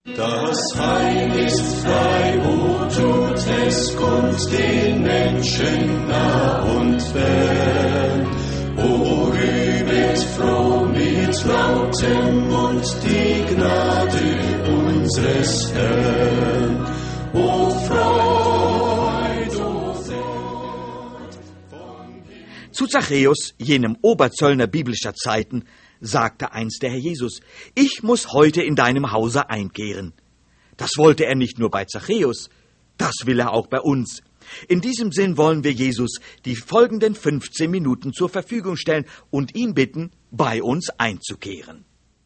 Das Heil ist frei, o tut es kund den Menschen nah und fern. O rühmet froh mit lautem Mund die Gnade unseres Herrn. O Freud, o Freud. Zu Zachäus, jenem Oberzöllner biblischer Zeiten, sagte einst der Herr Jesus: Ich muss heute in deinem Hause einkehren. Das wollte er nicht nur bei Zachäus, das will er auch bei uns. In diesem Sinn wollen wir Jesus die folgenden 15 Minuten zur Verfügung stellen und ihn bitten, bei uns einzukehren.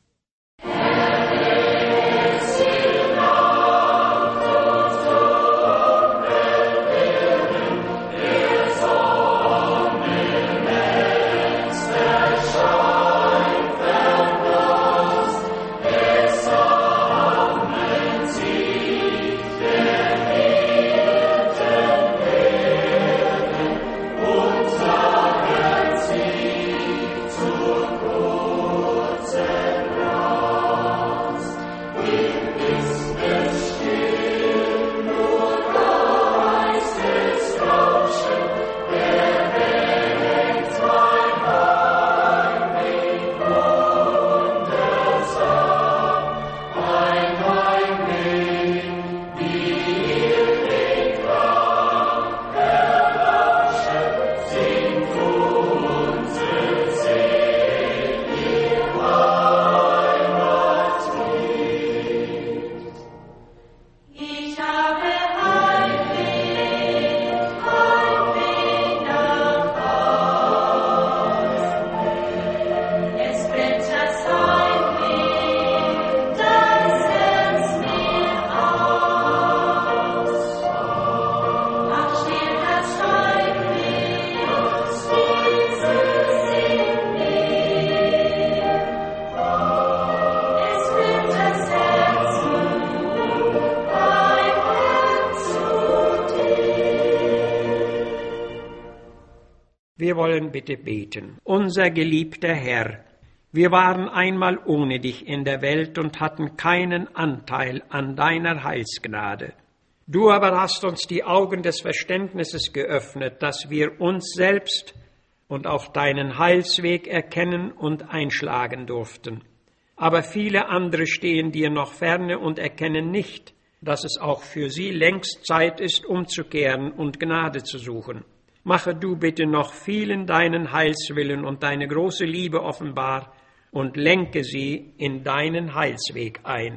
Wir wollen bitte beten. Unser geliebter Herr, wir waren einmal ohne dich in der Welt und hatten keinen Anteil an deiner Heilsgnade. Du aber hast uns die Augen des Verständnisses geöffnet, dass wir uns selbst und auch deinen Heilsweg erkennen und einschlagen durften. Aber viele andere stehen dir noch ferne und erkennen nicht, dass es auch für sie längst Zeit ist, umzukehren und Gnade zu suchen. Mache du bitte noch vielen deinen Heilswillen und deine große Liebe offenbar und lenke sie in deinen Heilsweg ein.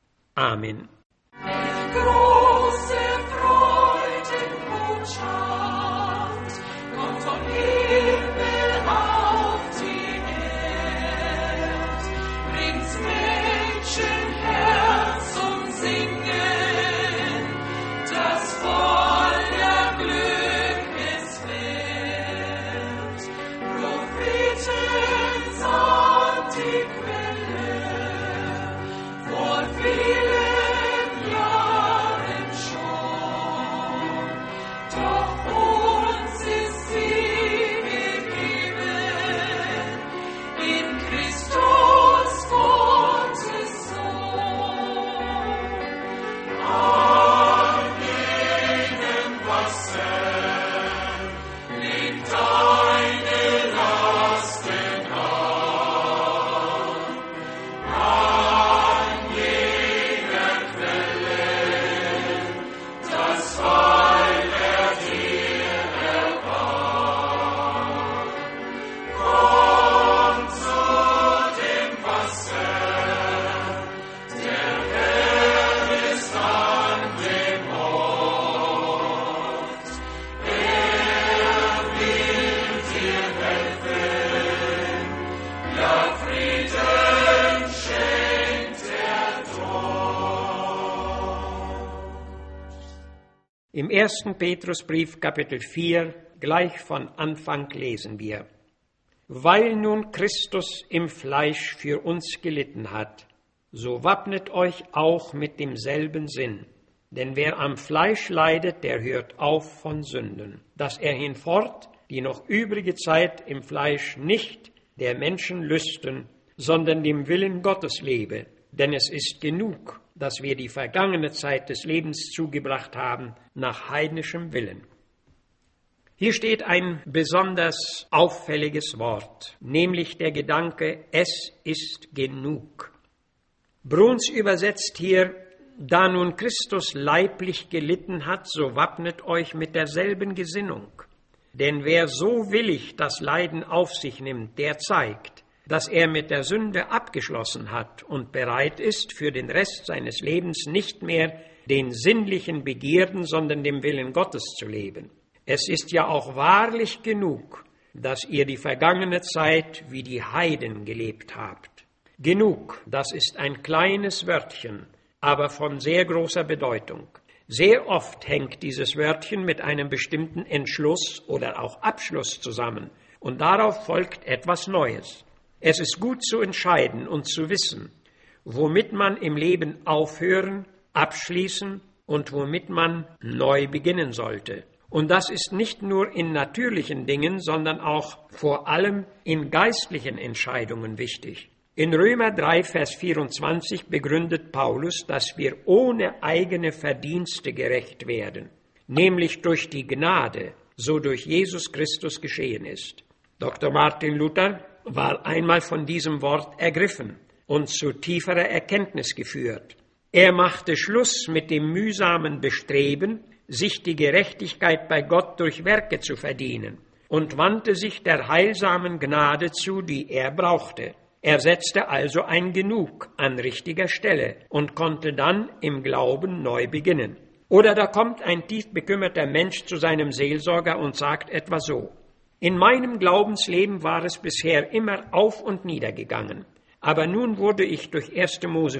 Amen. Große Freudenbotschaft kommt vom Himmel auf die Erd, bringt's Menschenherz zum Singen, das voller Glück es wird. Propheten sahen die Quelle vor vielen Jahren schon, doch uns ist sie gegeben in Christus Gottes Sohn. An jenem Wasser liegt deine Lasten an, an jener Quelle das Heil er dir erbarmt. Komm zu dem Wasser, der Herr ist an dem Ort. Er will dir helfen, ja Frieden schenkt er dort. Im 1. Petrusbrief, Kapitel 4, gleich von Anfang lesen wir: Weil nun Christus im Fleisch für uns gelitten hat, so wappnet euch auch mit demselben Sinn. Denn wer am Fleisch leidet, der hört auf von Sünden, dass er hinfort die noch übrige Zeit im Fleisch nicht der Menschen Lüsten, sondern dem Willen Gottes lebe. denn es ist genug, dass wir die vergangene Zeit des Lebens zugebracht haben nach heidnischem Willen. Hier steht ein besonders auffälliges Wort, nämlich der Gedanke, es ist genug. Bruns übersetzt hier, da nun Christus leiblich gelitten hat, so wappnet euch mit derselben Gesinnung. Denn wer so willig das Leiden auf sich nimmt, der zeigt, dass er mit der Sünde abgeschlossen hat und bereit ist, für den Rest seines Lebens nicht mehr den sinnlichen Begierden, sondern dem Willen Gottes zu leben. Es ist ja auch wahrlich genug, dass ihr die vergangene Zeit wie die Heiden gelebt habt. Genug, das ist ein kleines Wörtchen, aber von sehr großer Bedeutung. Sehr oft hängt dieses Wörtchen mit einem bestimmten Entschluss oder auch Abschluss zusammen und darauf folgt etwas Neues. Es ist gut zu entscheiden und zu wissen, womit man im Leben aufhören, abschließen und womit man neu beginnen sollte. Und das ist nicht nur in natürlichen Dingen, sondern auch vor allem in geistlichen Entscheidungen wichtig. In Römer 3, Vers 24 begründet Paulus, dass wir ohne eigene Verdienste gerecht werden, nämlich durch die Gnade, so durch Jesus Christus geschehen ist. Dr. Martin Luther war einmal von diesem Wort ergriffen und zu tieferer Erkenntnis geführt. Er machte Schluss mit dem mühsamen Bestreben, sich die Gerechtigkeit bei Gott durch Werke zu verdienen, und wandte sich der heilsamen Gnade zu, die er brauchte. Er setzte also ein Genug an richtiger Stelle und konnte dann im Glauben neu beginnen. Oder da kommt ein tief bekümmerter Mensch zu seinem Seelsorger und sagt etwa so: In meinem Glaubensleben war es bisher immer auf und nieder gegangen. Aber nun wurde ich durch 1. Mose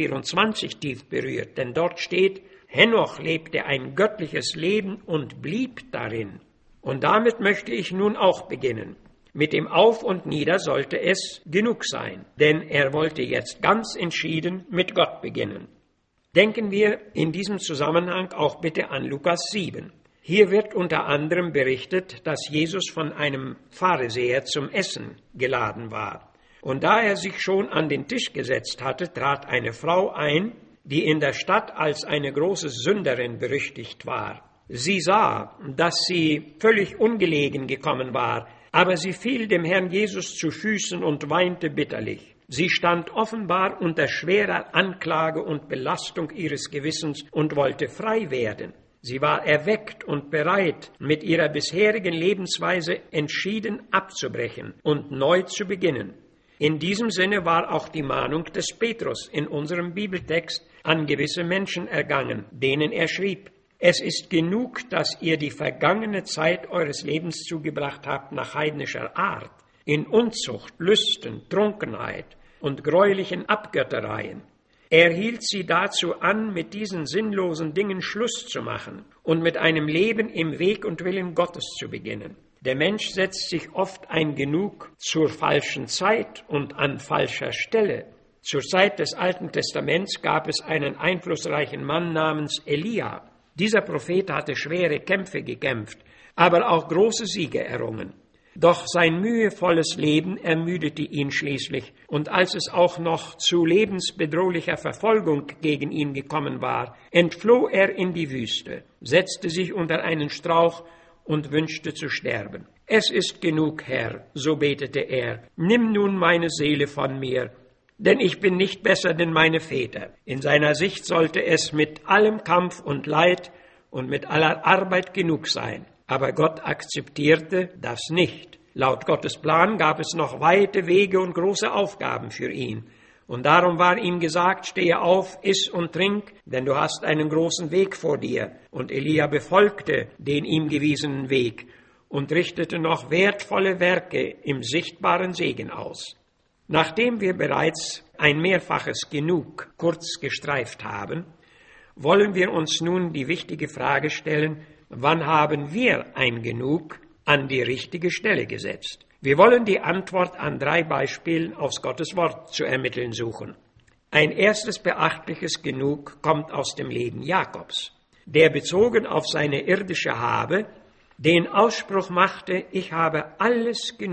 5,24 tief berührt, denn dort steht, Henoch lebte ein göttliches Leben und blieb darin. Und damit möchte ich nun auch beginnen. Mit dem Auf und Nieder sollte es genug sein, denn er wollte jetzt ganz entschieden mit Gott beginnen. Denken wir in diesem Zusammenhang auch bitte an Lukas 7. Hier wird unter anderem berichtet, dass Jesus von einem Pharisäer zum Essen geladen war. Und da er sich schon an den Tisch gesetzt hatte, trat eine Frau ein, die in der Stadt als eine große Sünderin berüchtigt war. Sie sah, dass sie völlig ungelegen gekommen war, aber sie fiel dem Herrn Jesus zu Füßen und weinte bitterlich. Sie stand offenbar unter schwerer Anklage und Belastung ihres Gewissens und wollte frei werden. Sie war erweckt und bereit, mit ihrer bisherigen Lebensweise entschieden abzubrechen und neu zu beginnen. In diesem Sinne war auch die Mahnung des Petrus in unserem Bibeltext an gewisse Menschen ergangen, denen er schrieb: Es ist genug, dass ihr die vergangene Zeit eures Lebens zugebracht habt nach heidnischer Art, in Unzucht, Lüsten, Trunkenheit und greulichen Abgöttereien. Er hielt sie dazu an, mit diesen sinnlosen Dingen Schluss zu machen und mit einem Leben im Weg und Willen Gottes zu beginnen. Der Mensch setzt sich oft ein Genug zur falschen Zeit und an falscher Stelle. Zur Zeit des Alten Testaments gab es einen einflussreichen Mann namens Elia. Dieser Prophet hatte schwere Kämpfe gekämpft, aber auch große Siege errungen. Doch sein mühevolles Leben ermüdete ihn schließlich, und als es auch noch zu lebensbedrohlicher Verfolgung gegen ihn gekommen war, entfloh er in die Wüste, setzte sich unter einen Strauch und wünschte zu sterben. Es ist genug, Herr, so betete er, nimm nun meine Seele von mir, denn ich bin nicht besser denn meine Väter. In seiner Sicht sollte es mit allem Kampf und Leid und mit aller Arbeit genug sein. Aber Gott akzeptierte das nicht. Laut Gottes Plan gab es noch weite Wege und große Aufgaben für ihn. Und darum war ihm gesagt, stehe auf, iss und trink, denn du hast einen großen Weg vor dir. Und Elia befolgte den ihm gewiesenen Weg und richtete noch wertvolle Werke im sichtbaren Segen aus. Nachdem wir bereits ein mehrfaches Genug kurz gestreift haben, wollen wir uns nun die wichtige Frage stellen, wann haben wir ein Genug an die richtige Stelle gesetzt? Wir wollen die Antwort an 3 Beispielen aus Gottes Wort zu ermitteln suchen. Ein erstes beachtliches Genug kommt aus dem Leben Jakobs, der bezogen auf seine irdische Habe den Ausspruch machte, ich habe alles genug.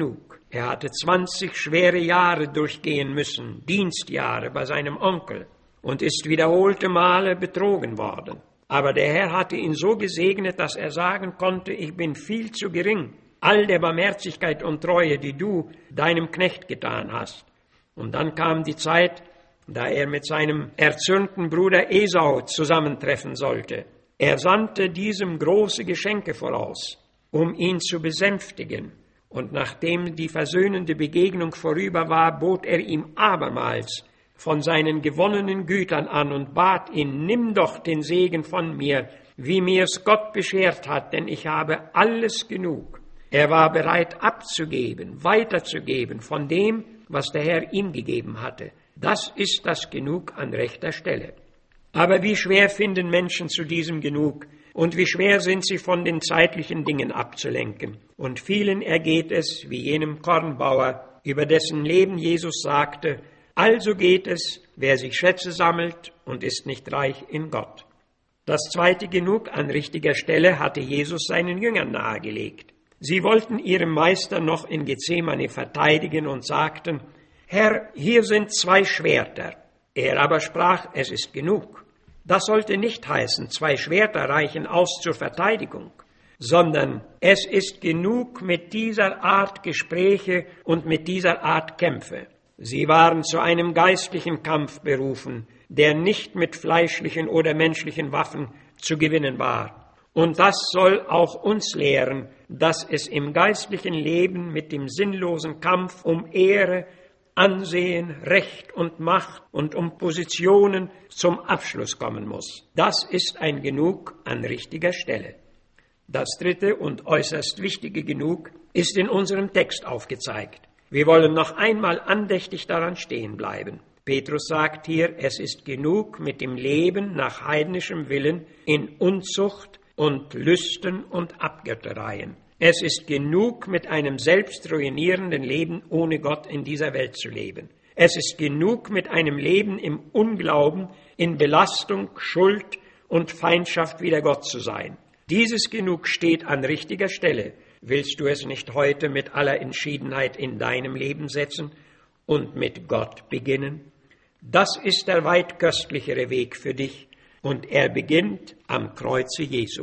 Er hatte 20 schwere Jahre durchgehen müssen, Dienstjahre bei seinem Onkel, und ist wiederholte Male betrogen worden. Aber der Herr hatte ihn so gesegnet, dass er sagen konnte, ich bin viel zu gering, all der Barmherzigkeit und Treue, die du deinem Knecht getan hast. Und dann kam die Zeit, da er mit seinem erzürnten Bruder Esau zusammentreffen sollte. Er sandte diesem große Geschenke voraus, um ihn zu besänftigen. Und nachdem die versöhnende Begegnung vorüber war, bot er ihm abermals von seinen gewonnenen Gütern an und bat ihn, nimm doch den Segen von mir, wie mir's Gott beschert hat, denn ich habe alles genug. Er war bereit abzugeben, weiterzugeben von dem, was der Herr ihm gegeben hatte. Das ist das Genug an rechter Stelle. Aber wie schwer finden Menschen zu diesem Genug und wie schwer sind sie von den zeitlichen Dingen abzulenken. Und vielen ergeht es, wie jenem Kornbauer, über dessen Leben Jesus sagte, also geht es, wer sich Schätze sammelt und ist nicht reich in Gott. Das zweite Genug an richtiger Stelle hatte Jesus seinen Jüngern nahegelegt. Sie wollten ihrem Meister noch in Gethsemane verteidigen und sagten, Herr, hier sind 2 Schwerter. Er aber sprach, es ist genug. Das sollte nicht heißen, 2 Schwerter reichen aus zur Verteidigung, sondern es ist genug mit dieser Art Gespräche und mit dieser Art Kämpfe. Sie waren zu einem geistlichen Kampf berufen, der nicht mit fleischlichen oder menschlichen Waffen zu gewinnen war. Und das soll auch uns lehren, dass es im geistlichen Leben mit dem sinnlosen Kampf um Ehre, Ansehen, Recht und Macht und um Positionen zum Abschluss kommen muss. Das ist ein Genug an richtiger Stelle. Das dritte und äußerst wichtige Genug ist in unserem Text aufgezeigt. Wir wollen noch einmal andächtig daran stehen bleiben. Petrus sagt hier, es ist genug mit dem Leben nach heidnischem Willen in Unzucht und Lüsten und Abgöttereien. Es ist genug, mit einem selbstruinierenden Leben ohne Gott in dieser Welt zu leben. Es ist genug, mit einem Leben im Unglauben, in Belastung, Schuld und Feindschaft wider Gott zu sein. Dieses Genug steht an richtiger Stelle. Willst du es nicht heute mit aller Entschiedenheit in deinem Leben setzen und mit Gott beginnen? Das ist der weit köstlichere Weg für dich, und er beginnt am Kreuze Jesu.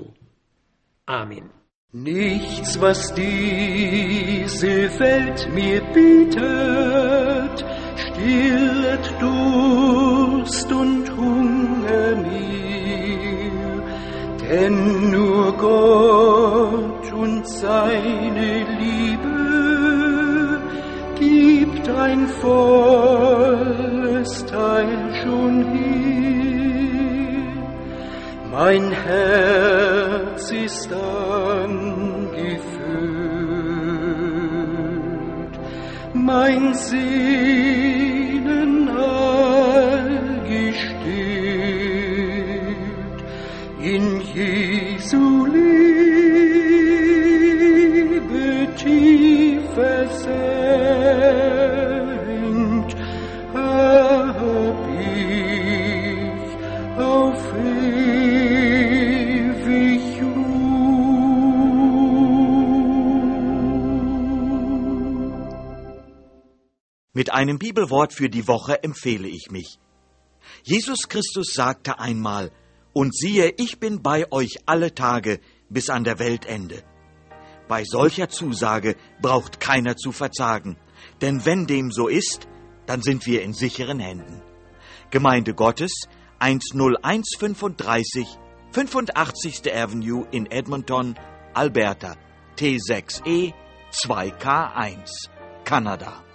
Amen. Nichts, was diese Welt mir bietet, stillet Durst und Hunger mir, denn nur Gott und seine Liebe gibt ein volles Teil schon hier. Mein Herz ist angefüllt, mein Sehnen all gestillt, in Jesu Liebe tief versenkt, hab ich auf ewig Ruhe. Mit einem Bibelwort für die Woche empfehle ich mich. Jesus Christus sagte einmal, und siehe, ich bin bei euch alle Tage bis an der Weltende. Bei solcher Zusage braucht keiner zu verzagen, denn wenn dem so ist, dann sind wir in sicheren Händen. Gemeinde Gottes, 10135, 85. Avenue in Edmonton, Alberta, T6E 2K1, Kanada.